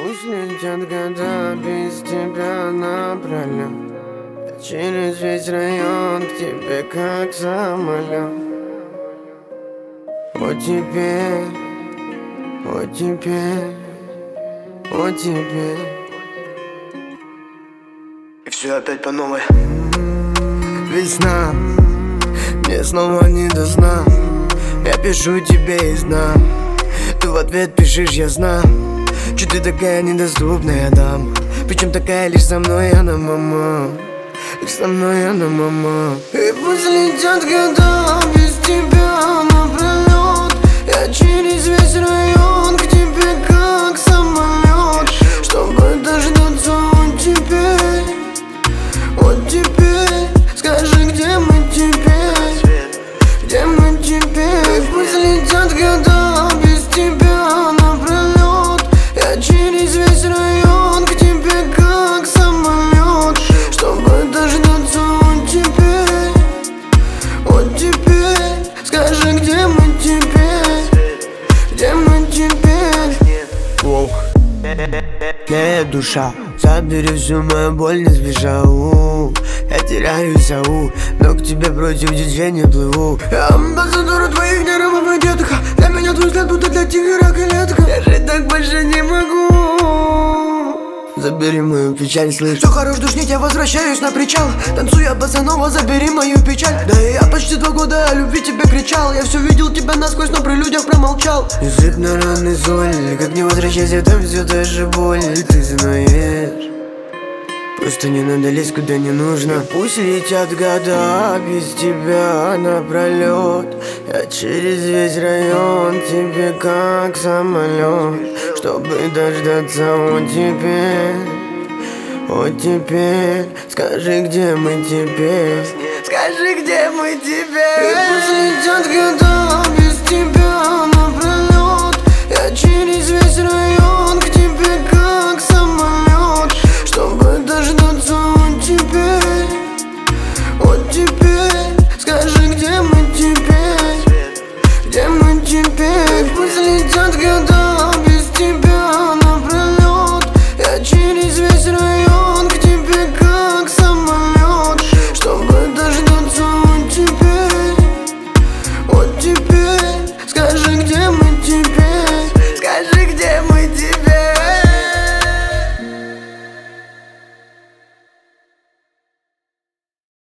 Пусть летят года без тебя напролёт. Я через весь район к тебе как самолет. Вот теперь, вот теперь, вот теперь. И все опять по новой. Весна, мне снова не до сна. Я пишу тебе из дна, ты в ответ пишешь, я знаю. Че ты такая недоступная дама, причем такая лишь со мной она мама. Лишь со мной она мама. И пусть летят года без тебя напролёт. Я через весь район к тебе как самолет, чтобы дождаться вот теперь. Вот теперь, скажи, где мы теперь? Где мы теперь? Пусть летят года без тебя напролёт. Я через весь район к тебе как самолет, чтобы дождаться вот теперь. Вот теперь, скажи, где мы теперь? Где мы теперь? Воу. Моя душа, забери всю мою боль, не сбежал. Я теряюсь, но к тебе против течения плыву. Я амбассадор твоих нервов и детка. Для меня твой взгляд будто для тигра клетка. Я жить так больше не могу. Забери мою печаль, слышь. Все хорош, душнить, я возвращаюсь на причал. Танцуя босанова, забери мою печаль. Да и я почти 2 года о любви тебе кричал. Я все видел тебя насквозь, но при людях промолчал. Язык на раны соль, как не возвращайся, там все та же боль. Ты знаешь, просто не надо лезть куда не нужно. Пусть летят года без тебя напролёт. Я через весь район тебе как самолет, чтобы дождаться вот теперь. Вот теперь, скажи, где мы теперь? Скажи, где мы теперь? И пусть летят года без тебя